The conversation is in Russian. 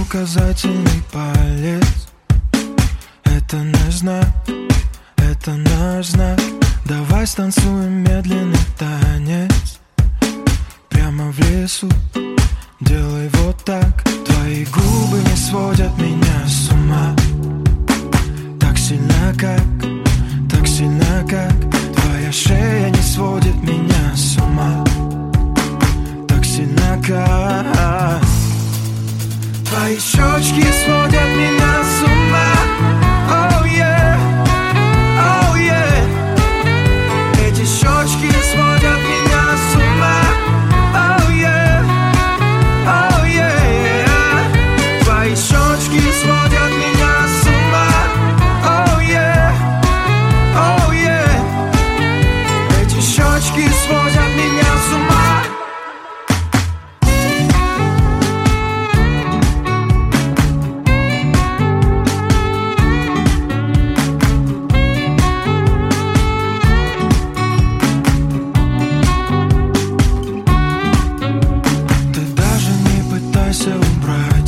указательный палец. Это наш знак, это наш знак. Давай станцуем медленный танец прямо в лесу, делай вот так. Твои губы не сводят меня с ума. Так сильно как твоя шея не сводит меня с ума. Так сильно как твои щечки сводят меня с ума. Oh yeah, oh yeah. Эти щечки сводят меня с ума. Oh yeah, oh yeah. Твои щечки сводят меня с ума. Oh yeah, oh yeah. Эти щечки сводят меня с ума. Убрать